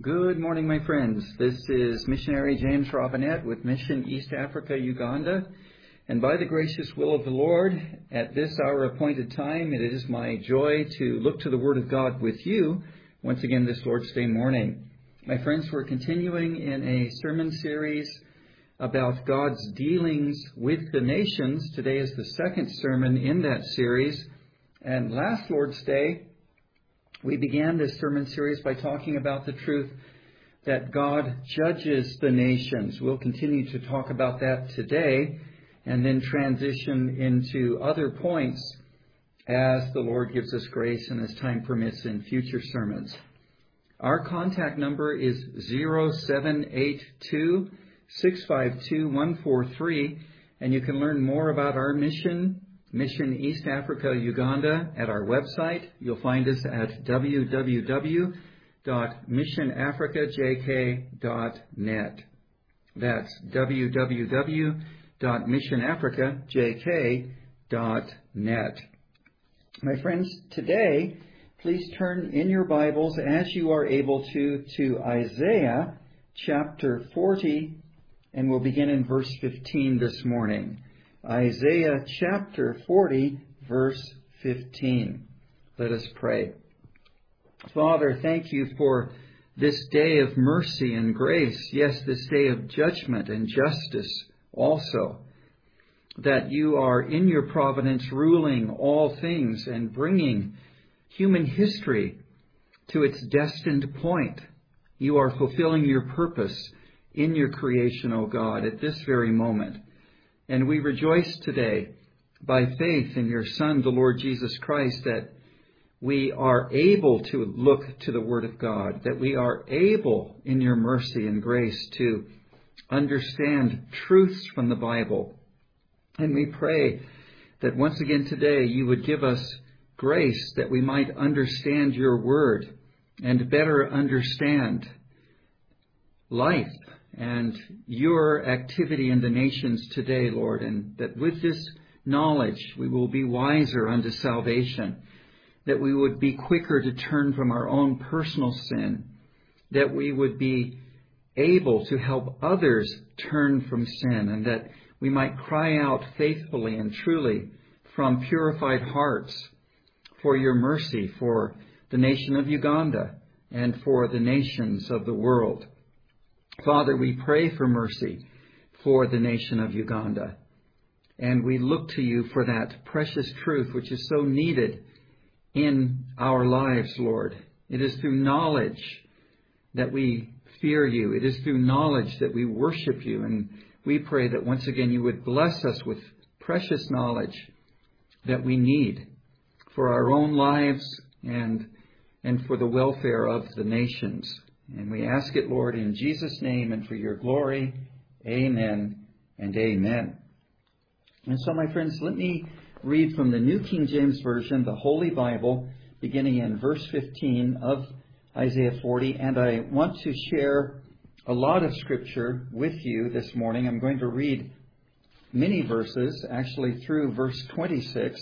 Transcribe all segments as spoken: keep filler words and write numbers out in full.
Good morning, my friends. This is missionary James Robinette with Mission East Africa, Uganda. And by the gracious will of the Lord, at this our appointed time, it is my joy to look to the Word of God with you once again this Lord's Day morning. My friends, we're continuing in a sermon series about God's dealings with the nations. Today is the second sermon in that series. And last Lord's Day, we began this sermon series by talking about the truth that God judges the nations. We'll continue to talk about that today and then transition into other points as the Lord gives us grace and as time permits in future sermons. Our contact number is zero seven eight two, six five two, one four three, and you can learn more about our mission, Mission East Africa, Uganda, at our website. You'll find us at w w w dot mission africa j k dot net. That's w w w dot mission africa j k dot net. My friends, today, please turn in your Bibles, as you are able to, to Isaiah chapter forty, and we'll begin in verse fifteen this morning. Isaiah chapter forty, verse fifteen. Let us pray. Father, thank you for this day of mercy and grace. Yes, this day of judgment and justice also. That you are in your providence ruling all things and bringing human history to its destined point. You are fulfilling your purpose in your creation, O God, at this very moment. And we rejoice today by faith in your Son, the Lord Jesus Christ, that we are able to look to the Word of God, that we are able in your mercy and grace to understand truths from the Bible. And we pray that once again today you would give us grace that we might understand your Word and better understand life and your activity in the nations today, Lord, and that with this knowledge we will be wiser unto salvation, that we would be quicker to turn from our own personal sin, that we would be able to help others turn from sin, and that we might cry out faithfully and truly from purified hearts for your mercy for the nation of Uganda and for the nations of the world. Father, we pray for mercy for the nation of Uganda. And we look to you for that precious truth which is so needed in our lives, Lord. It is through knowledge that we fear you. It is through knowledge that we worship you. And we pray that once again you would bless us with precious knowledge that we need for our own lives and, and for the welfare of the nations. And we ask it, Lord, in Jesus' name and for your glory. Amen and amen. And so, my friends, let me read from the New King James Version, the Holy Bible, beginning in verse fifteen of Isaiah forty. And I want to share a lot of Scripture with you this morning. I'm going to read many verses, actually through verse twenty-six.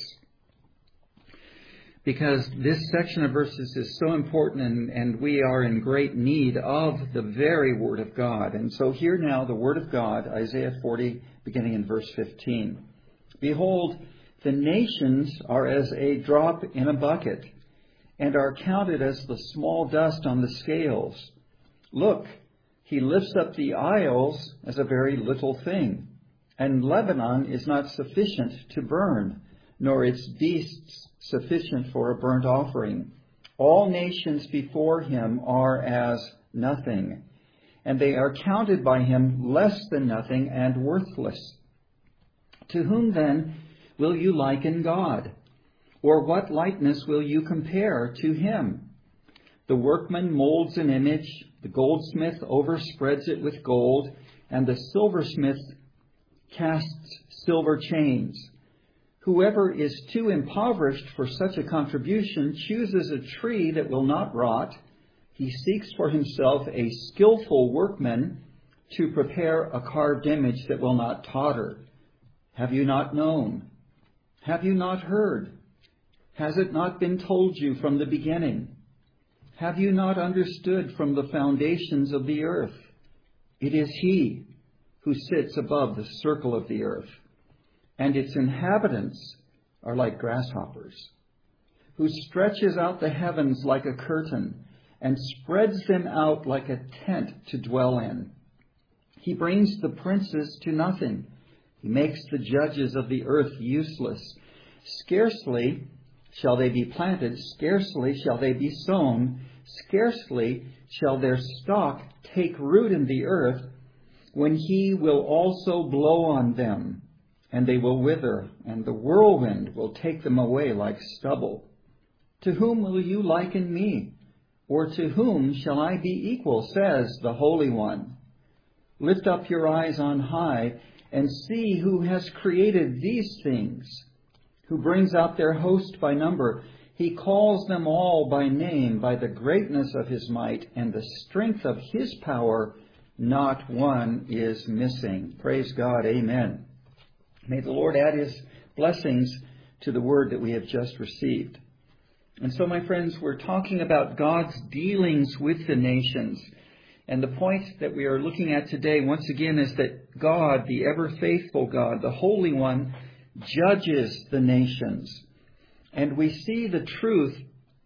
Because this section of verses is so important and, and we are in great need of the very Word of God. And so hear now the Word of God, Isaiah forty, beginning in verse fifteen. Behold, the nations are as a drop in a bucket, and are counted as the small dust on the scales. Look, he lifts up the isles as a very little thing, and Lebanon is not sufficient to burn, nor its beasts sufficient for a burnt offering. All nations before him are as nothing, and they are counted by him less than nothing and worthless. To whom then will you liken God? Or what likeness will you compare to him? The workman molds an image, the goldsmith overspreads it with gold, and the silversmith casts silver chains. Whoever is too impoverished for such a contribution chooses a tree that will not rot. He seeks for himself a skillful workman to prepare a carved image that will not totter. Have you not known? Have you not heard? Has it not been told you from the beginning? Have you not understood from the foundations of the earth? It is He who sits above the circle of the earth, and its inhabitants are like grasshoppers, who stretches out the heavens like a curtain and spreads them out like a tent to dwell in. He brings the princes to nothing. He makes the judges of the earth useless. Scarcely shall they be planted, scarcely shall they be sown, scarcely shall their stalk take root in the earth, when He will also blow on them, and they will wither, and the whirlwind will take them away like stubble. To whom will you liken me? Or to whom shall I be equal, says the Holy One? Lift up your eyes on high, and see who has created these things, who brings out their host by number. He calls them all by name, by the greatness of His might and the strength of His power. Not one is missing. Praise God. Amen. May the Lord add His blessings to the word that we have just received. And so, my friends, we're talking about God's dealings with the nations. And the point that we are looking at today, once again, is that God, the ever-faithful God, the Holy One, judges the nations. And we see the truth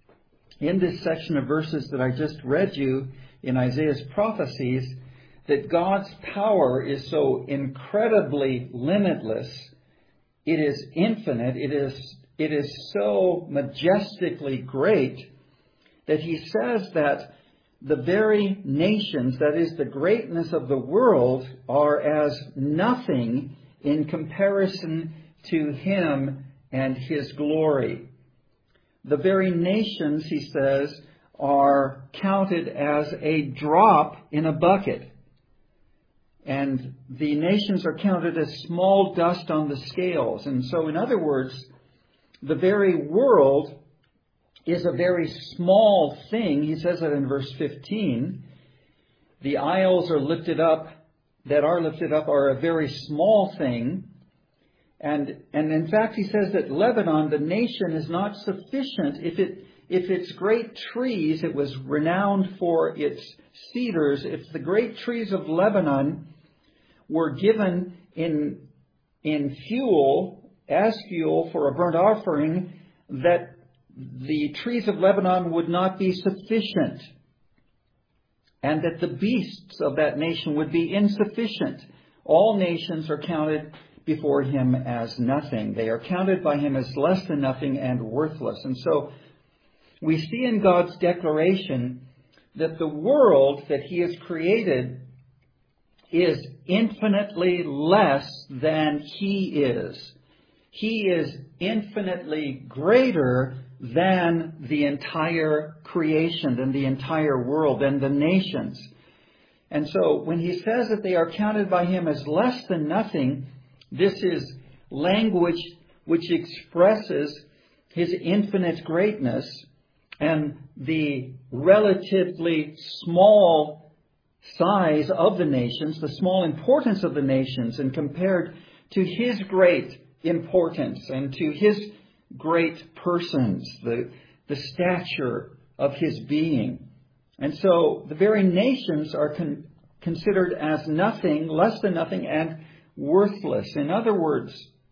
in this section of verses that I just read you in Isaiah's prophecies, that God's power is so incredibly limitless. It is infinite. It is, it is so majestically great that He says that the very nations, that is the greatness of the world, are as nothing in comparison to Him and His glory. The very nations, He says, are counted as a drop in a bucket. And the nations are counted as small dust on the scales. And so, in other words, the very world is a very small thing. He says that in verse fifteen. The isles are lifted up, that are lifted up, are a very small thing. And, and in fact, he says that Lebanon, the nation, is not sufficient. If it, if its great trees, it was renowned for its cedars, if the great trees of Lebanon were given in, in fuel, as fuel for a burnt offering, that the trees of Lebanon would not be sufficient, and that the beasts of that nation would be insufficient. All nations are counted before Him as nothing. They are counted by Him as less than nothing and worthless. And so we see in God's declaration that the world that He has created is infinitely less than He is. He is infinitely greater than the entire creation, than the entire world, than the nations. And so when He says that they are counted by Him as less than nothing, this is language which expresses His infinite greatness and the relatively small size of the nations, the small importance of the nations, and compared to His great importance and to His great persons, the, the stature of His being. And so the very nations are con- considered as nothing, less than nothing, and worthless. In other words,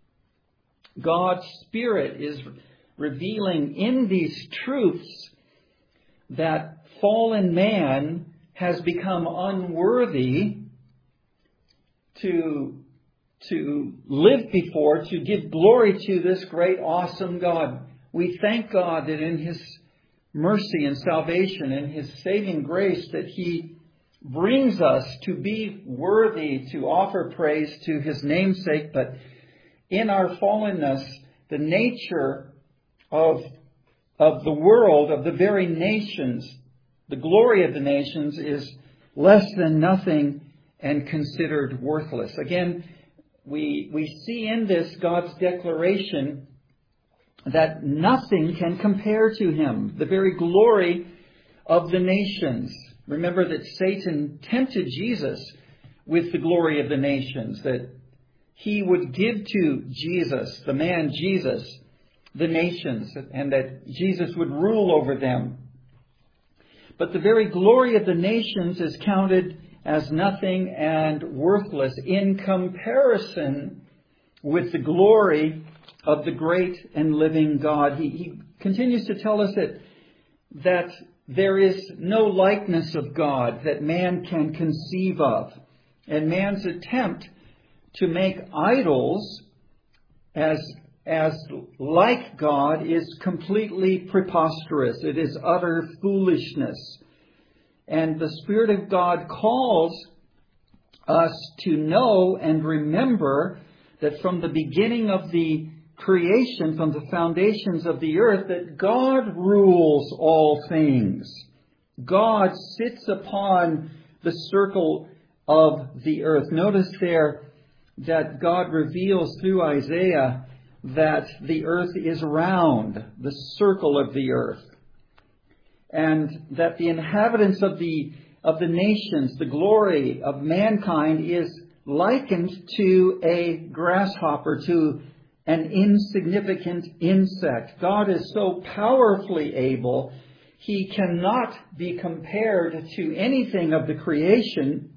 God's Spirit is revealing in these truths that fallen man has become unworthy to, to live before, to give glory to this great, awesome God. We thank God that in His mercy and salvation and His saving grace that He brings us to be worthy to offer praise to His namesake. But in our fallenness, the nature of, of the world, of the very nations, the glory of the nations, is less than nothing and considered worthless. Again, we, we see in this God's declaration that nothing can compare to Him. The very glory of the nations. Remember that Satan tempted Jesus with the glory of the nations, that he would give to Jesus, the man Jesus, the nations, and that Jesus would rule over them. but the very glory of the nations is counted as nothing and worthless in comparison with the glory of the great and living God. He, he continues to tell us that, that there is no likeness of God that man can conceive of. And man's attempt to make idols as, as like God is completely preposterous. It is utter foolishness. And the Spirit of God calls us to know and remember that from the beginning of the creation, from the foundations of the earth, that God rules all things. God sits upon the circle of the earth. Notice there that God reveals through Isaiah that the earth is round, the circle of the earth, and that the inhabitants of the of the nations, the glory of mankind, is likened to a grasshopper, to an insignificant insect. God is so powerfully able, He cannot be compared to anything of the creation,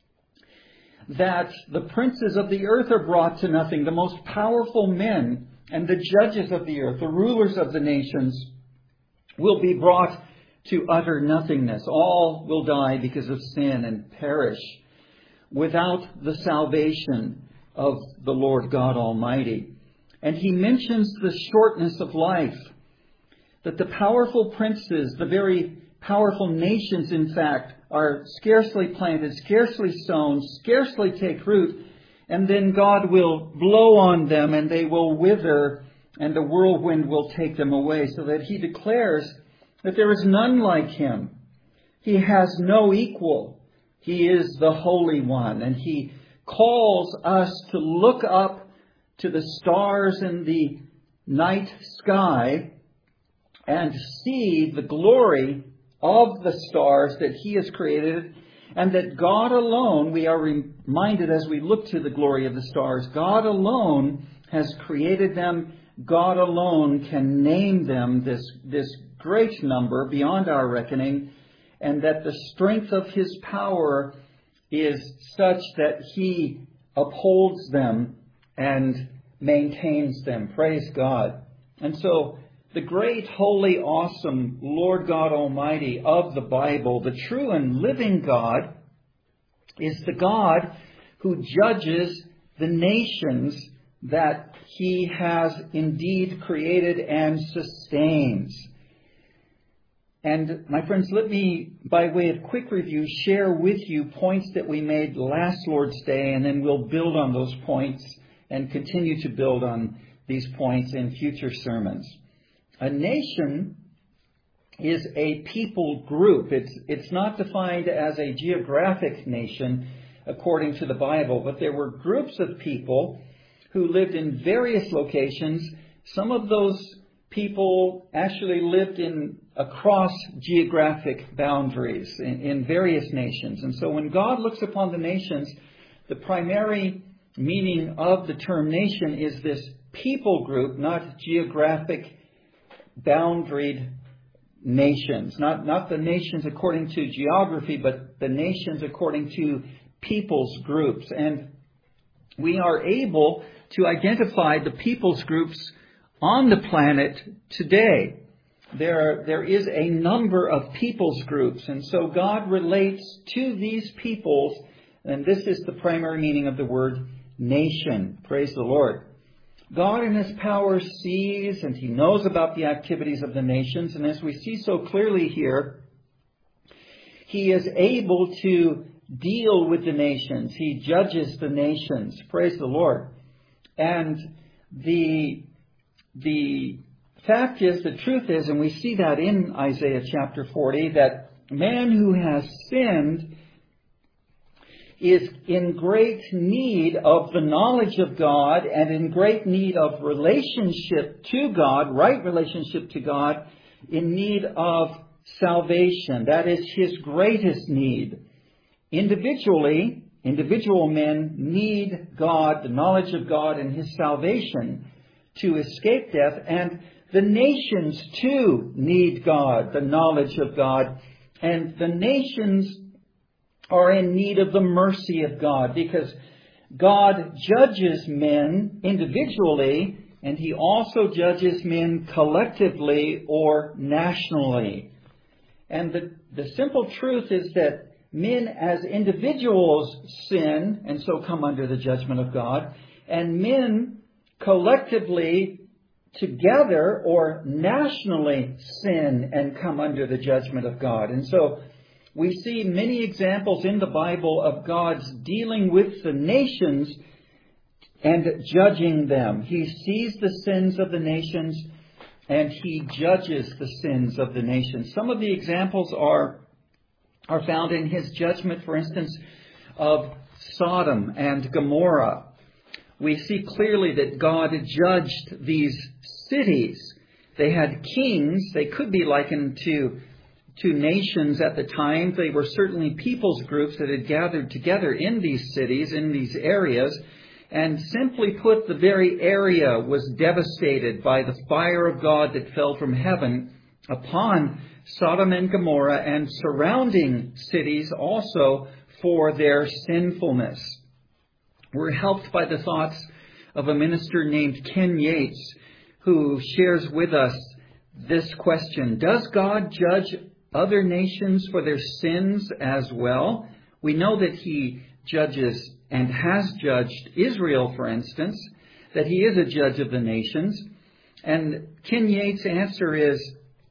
that the princes of the earth are brought to nothing. The most powerful men and the judges of the earth, the rulers of the nations, will be brought to utter nothingness. All will die because of sin and perish without the salvation of the Lord God Almighty. And He mentions the shortness of life, that the powerful princes, the very powerful nations, in fact, are scarcely planted, scarcely sown, scarcely take root, and then God will blow on them and they will wither, and the whirlwind will take them away, so that He declares that there is none like Him. He has no equal. He is the Holy One, and He calls us to look up to the stars in the night sky and see the glory of the stars that He has created, and that God alone, we are reminded as we look to the glory of the stars, God alone has created them. God alone can name them, this, this great number beyond our reckoning, and that the strength of His power is such that He upholds them and maintains them. Praise God. And so the great, holy, awesome Lord God Almighty of the Bible, the true and living God, is the God who judges the nations that He has indeed created and sustains. And my friends, let me, by way of quick review, share with you points that we made last Lord's Day, and then we'll build on those points and continue to build on these points in future sermons. A nation is a people group. It's, it's not defined as a geographic nation according to the Bible, but there were groups of people who lived in various locations. Some of those people actually lived in across geographic boundaries in, in various nations. And so when God looks upon the nations, the primary meaning of the term nation is this people group, not geographic boundaried nations. Not, not the nations according to geography, but the nations according to peoples groups. And we are able to identify the peoples groups on the planet today. There, there is a number of peoples groups, and so God relates to these peoples, and this is the primary meaning of the word nation. Praise the Lord. God in His power sees and He knows about the activities of the nations, and as we see so clearly here, He is able to deal with the nations. He judges the nations. Praise the Lord. And the The fact is, the truth is, and we see that in Isaiah chapter forty, that man who has sinned is in great need of the knowledge of God and in great need of relationship to God, right relationship to God, in need of salvation. That is his greatest need. Individually, individual men need God, the knowledge of God and His salvation to escape death. And the nations too need God, the knowledge of God And the nations are in need of the mercy of God, because God judges men individually, and He also judges men collectively or nationally. And the, the simple truth is that men as individuals sin and so come under the judgment of God, and men collectively together or nationally sin and come under the judgment of God. And so we see many examples in the Bible of God's dealing with the nations and judging them. He sees the sins of the nations and He judges the sins of the nations. Some of the examples are, are found in His judgment, for instance, of Sodom and Gomorrah. We see clearly that God judged these cities. They had kings. They could be likened to, to nations at the time. They were certainly people's groups that had gathered together in these cities, in these areas. And simply put, the very area was devastated by the fire of God that fell from heaven upon Sodom and Gomorrah and surrounding cities also for their sinfulness. We're helped by the thoughts of a minister named Ken Yates, who shares with us this question: does God judge other nations for their sins as well? We know that He judges and has judged Israel, for instance, that He is a judge of the nations. And Ken Yates' answer is,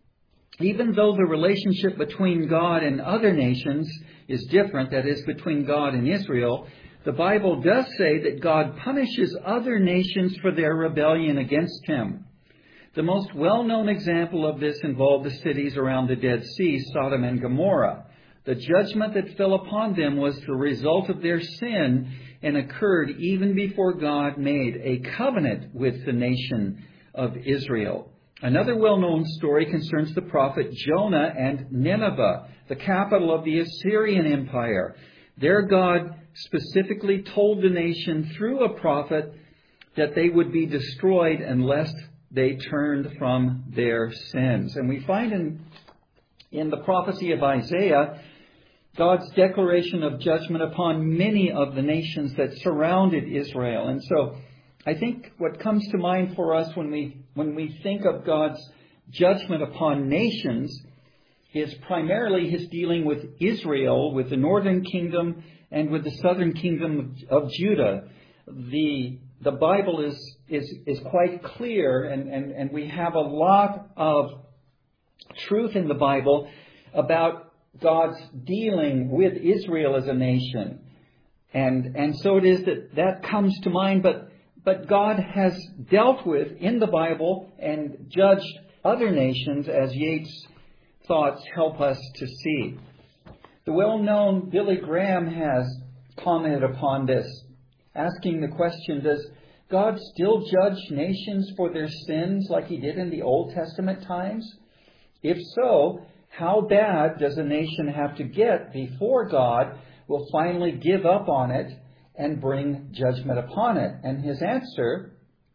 even though the relationship between God and other nations is different, that is, between God and Israel, the Bible does say that God punishes other nations for their rebellion against Him. The most well-known example of this involved the cities around the Dead Sea, Sodom and Gomorrah. The judgment that fell upon them was the result of their sin and occurred even before God made a covenant with the nation of Israel. Another well-known story concerns the prophet Jonah and Nineveh, the capital of the Assyrian Empire. There God specifically told the nation through a prophet that they would be destroyed unless they turned from their sins. And we find in, in the prophecy of Isaiah God's declaration of judgment upon many of the nations that surrounded Israel. And so I think what comes to mind for us when we when we think of God's judgment upon nations is primarily His dealing with Israel, with the northern kingdom and with the southern kingdom of Judah. The the Bible is is, is quite clear, and, and, and we have a lot of truth in the Bible about God's dealing with Israel as a nation. And and so it is that that comes to mind, but but God has dealt with in the Bible and judged other nations, as Yates' thoughts help us to see. The well-known Billy Graham has commented upon this, asking the question, does God still judge nations for their sins like He did in the Old Testament times? If so, how bad does a nation have to get before God will finally give up on it and bring judgment upon it? And his answer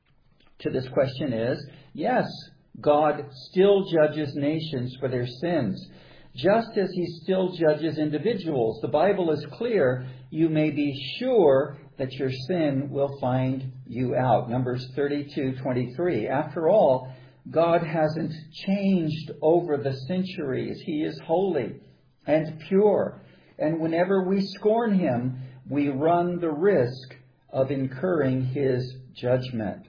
to this question is, yes, God still judges nations for their sins, just as He still judges individuals. The Bible is clear. You may be sure that your sin will find you out. Numbers thirty-two twenty-three. After all, God hasn't changed over the centuries. He is holy and pure. And whenever we scorn Him, we run the risk of incurring His judgment.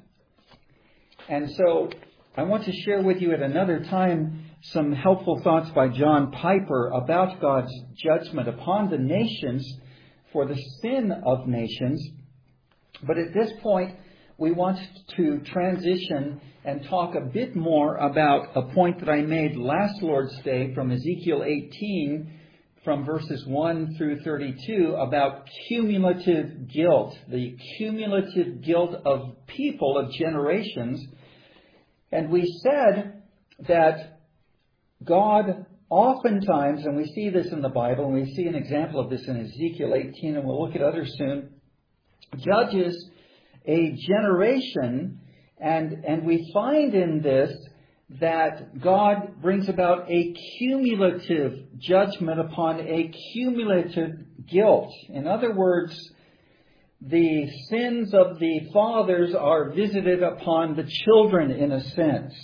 And so I want to share with you at another time some helpful thoughts by John Piper about God's judgment upon the nations for the sin of nations. But at this point, we want to transition and talk a bit more about a point that I made last Lord's Day from Ezekiel eighteen, from verses one through thirty-two, about cumulative guilt, the cumulative guilt of people, of generations. And we said that God oftentimes, and we see this in the Bible, and we see an example of this in Ezekiel eighteen, and we'll look at others soon, judges a generation, and, and we find in this that God brings about a cumulative judgment upon a cumulative guilt. In other words, the sins of the fathers are visited upon the children in a sense.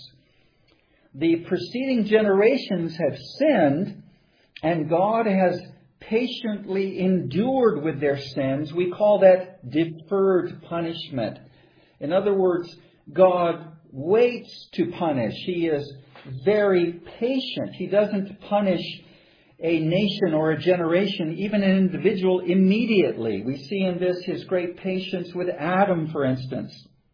The preceding generations have sinned, and God has patiently endured with their sins. We call that deferred punishment. In other words, God waits to punish. He is very patient. He doesn't punish a nation or a generation, even an individual, immediately. We see in this His great patience with Adam, for instance.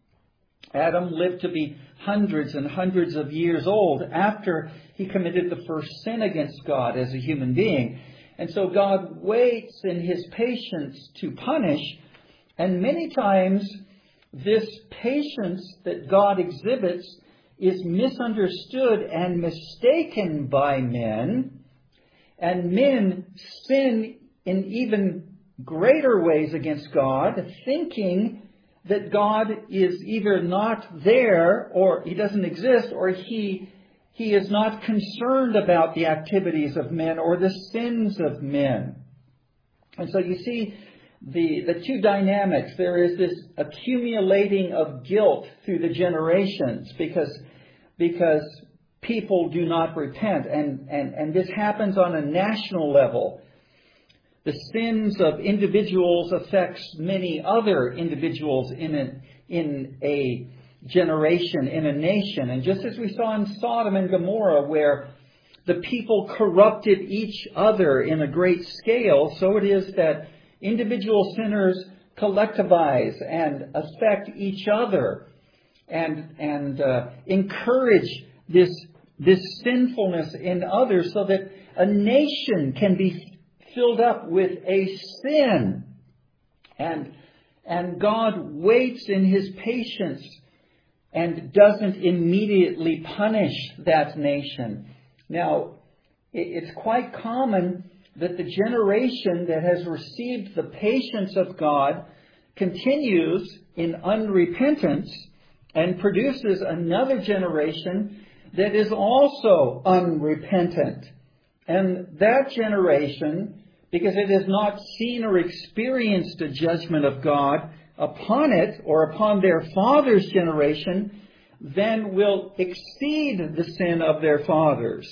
Adam lived to be hundreds and hundreds of years old after he committed the first sin against God as a human being. And so God waits in His patience to punish, and many times this patience that God exhibits is misunderstood and mistaken by men, and men sin in even greater ways against God, thinking that God is either not there, or He doesn't exist, or He He is not concerned about the activities of men or the sins of men. And so you see the, the two dynamics. There is this accumulating of guilt through the generations because, because people do not repent. And, and, and this happens on a national level. The sins of individuals affects many other individuals in a, in a generation, in a nation. And just as we saw in Sodom and Gomorrah, where the people corrupted each other in a great scale, so it is that individual sinners collectivize and affect each other and and uh, encourage this this sinfulness in others, so that a nation can be filled up with a sin. And and God waits in His patience and doesn't immediately punish that nation. Now, it's quite common that the generation that has received the patience of God continues in unrepentance and produces another generation that is also unrepentant. And that generation, because it has not seen or experienced a judgment of God upon it or upon their father's generation, then will exceed the sin of their fathers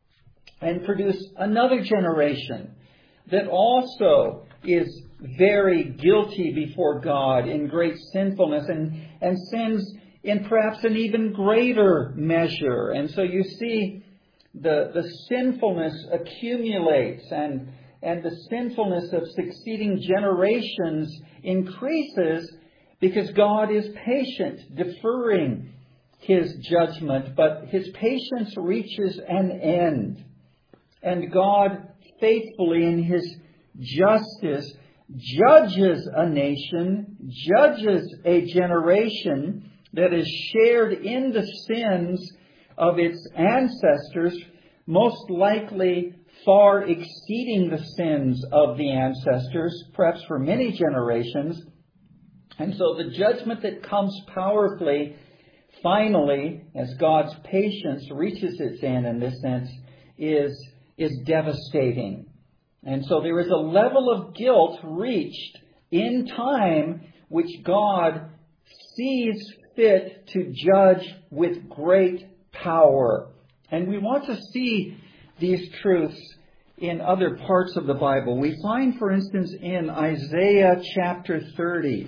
and produce another generation that also is very guilty before God in great sinfulness and, and sins in perhaps an even greater measure. And so you see the, the sinfulness accumulates, and, and the sinfulness of succeeding generations increases because God is patient, deferring His judgment, but His patience reaches an end. And God faithfully in His justice judges a nation, judges a generation that is shared in the sins of its ancestors, most likely far exceeding the sins of the ancestors, perhaps for many generations. And so the judgment that comes powerfully, finally, as God's patience reaches its end in this sense, is is devastating. And so there is a level of guilt reached in time which God sees fit to judge with great power. And we want to see these truths in other parts of the Bible. We find, for instance, in Isaiah chapter thirty,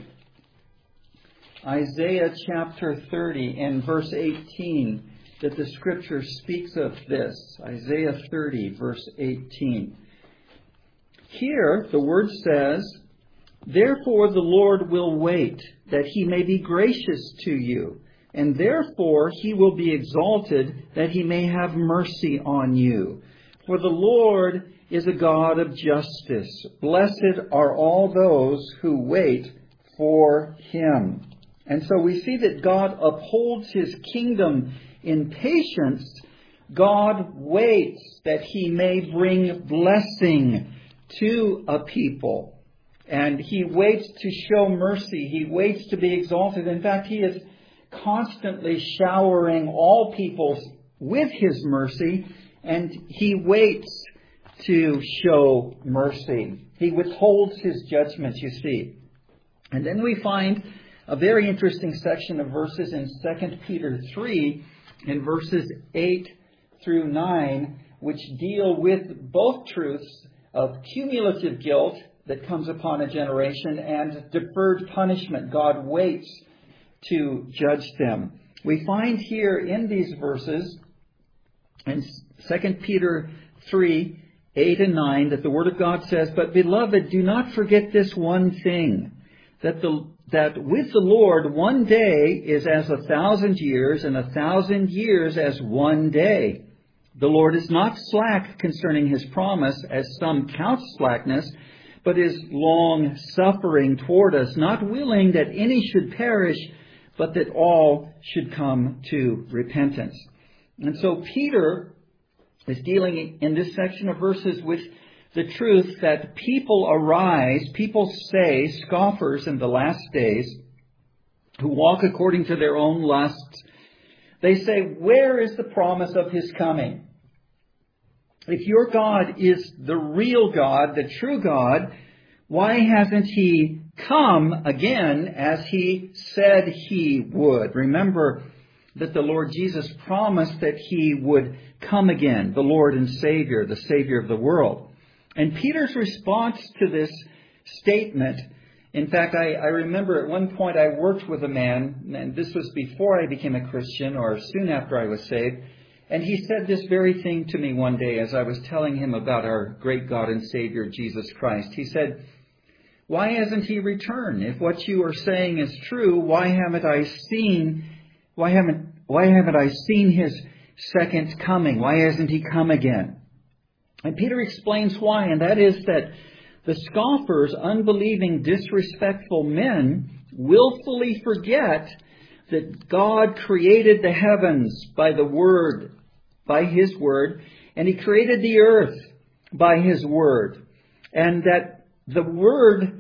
Isaiah chapter thirty and verse eighteen, that the Scripture speaks of this. Isaiah thirty, verse eighteen. Here, the Word says, "Therefore the Lord will wait, that He may be gracious to you. And therefore He will be exalted, that He may have mercy on you. For the Lord is a God of justice. Blessed are all those who wait for Him." And so we see that God upholds His kingdom in patience. God waits that He may bring blessing to a people. And He waits to show mercy. He waits to be exalted. In fact, He is constantly showering all peoples with his mercy, and he waits to show mercy. He withholds his judgments, you see. And then we find a very interesting section of verses in Second Peter three, in verses eight through nine, which deal with both truths of cumulative guilt that comes upon a generation and deferred punishment. God waits to judge them. We find here in these verses, in Second Peter three, eight and nine, that the Word of God says, "But beloved, do not forget this one thing, that the that with the Lord one day is as a thousand years, and a thousand years as one day. The Lord is not slack concerning his promise, as some count slackness, but is long-suffering toward us, not willing that any should perish, but that all should come to repentance." And so Peter is dealing in this section of verses with the truth that people arise, people say, scoffers in the last days, who walk according to their own lusts. They say, where is the promise of his coming? If your God is the real God, the true God, why hasn't he come again as he said he would? Remember that the Lord Jesus promised that he would come again, the Lord and Savior, the Savior of the world. And Peter's response to this statement, in fact, I, I remember at one point I worked with a man, and this was before I became a Christian or soon after I was saved, and he said this very thing to me one day as I was telling him about our great God and Savior, Jesus Christ. He said, "Why hasn't he returned? If what you are saying is true, why haven't I seen, why haven't, why haven't I seen his second coming? Why hasn't he come again?" And Peter explains why, and that is that the scoffers, unbelieving, disrespectful men, willfully forget that God created the heavens by the Word, by His Word, and He created the earth by His Word. And that the Word,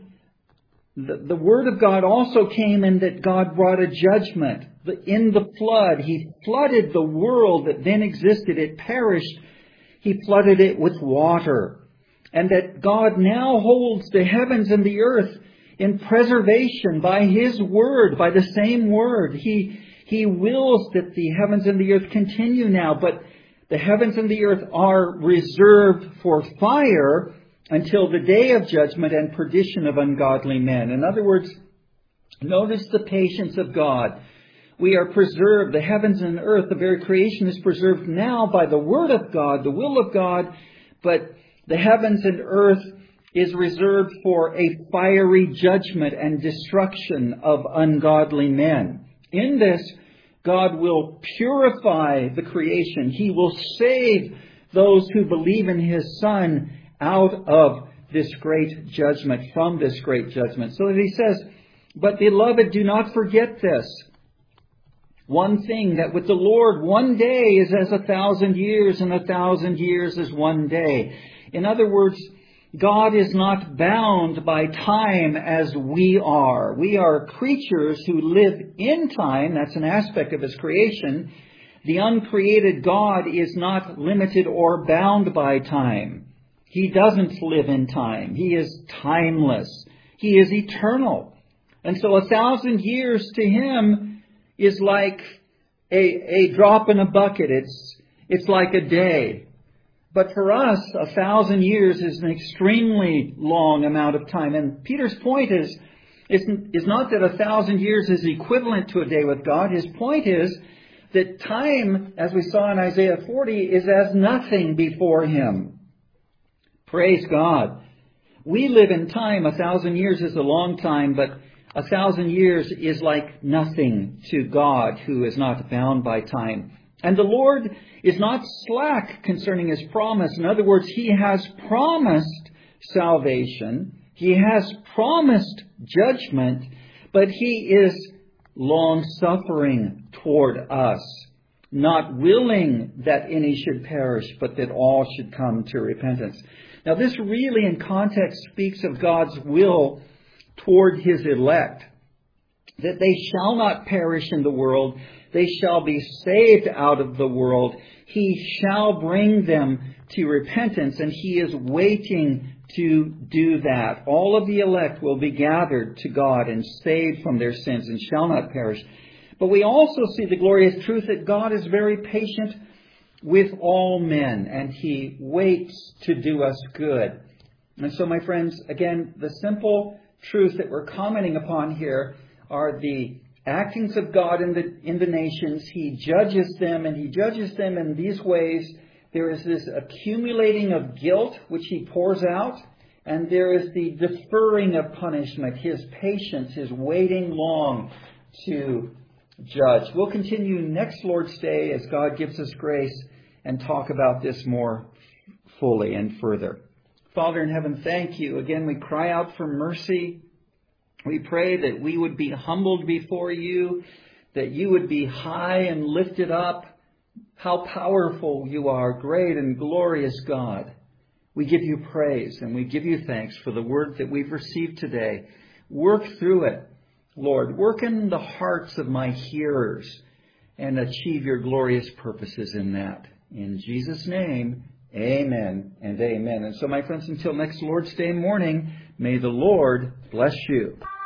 the, the Word of God also came in that God brought a judgment. In the flood, He flooded the world that then existed. It perished. He flooded it with water. And that God now holds the heavens and the earth in preservation by His Word, by the same Word. He, He wills that the heavens and the earth continue now, but the heavens and the earth are reserved for fire until the day of judgment and perdition of ungodly men. In other words, notice the patience of God. We are preserved. The heavens and earth, the very creation, is preserved now by the Word of God, the will of God. But the heavens and earth is reserved for a fiery judgment and destruction of ungodly men. In this, God will purify the creation. He will save those who believe in His Son out of this great judgment, from this great judgment. So that He says, "But beloved, do not forget this one thing, that with the Lord one day is as a thousand years, and a thousand years is one day." In other words, God is not bound by time as we are. We are creatures who live in time. That's an aspect of His creation. The uncreated God is not limited or bound by time. He doesn't live in time. He is timeless. He is eternal. And so a thousand years to Him is like a, a drop in a bucket. It's, it's like a day. But for us, a thousand years is an extremely long amount of time. And Peter's point is, is, is not that a thousand years is equivalent to a day with God. His point is that time, as we saw in Isaiah forty, is as nothing before Him. Praise God. We live in time. A thousand years is a long time, but a thousand years is like nothing to God, who is not bound by time. And the Lord is not slack concerning His promise. In other words, He has promised salvation. He has promised judgment, but He is long-suffering toward us, not willing that any should perish, but that all should come to repentance. Now, this really in context speaks of God's will toward His elect. that they shall not perish in the world, they shall be saved out of the world. He shall bring them to repentance, and He is waiting to do that. All of the elect will be gathered to God and saved from their sins and shall not perish. But we also see the glorious truth that God is very patient with all men, and He waits to do us good. And so, my friends, again, the simple truth that we're commenting upon here are the actings of God in the in the nations. He judges them, and He judges them in these ways. There is this accumulating of guilt, which He pours out, and there is the deferring of punishment, His patience, His waiting long to judge. We'll continue next Lord's Day as God gives us grace and talk about this more fully and further. Father in heaven, thank You. Again, we cry out for mercy. We pray that we would be humbled before You, that You would be high and lifted up. How powerful You are, great and glorious God. We give You praise and we give You thanks for the word that we've received today. Work through it, Lord. Work in the hearts of my hearers and achieve Your glorious purposes in that. In Jesus' name, amen and amen. And so, my friends, until next Lord's Day morning, may the Lord bless you.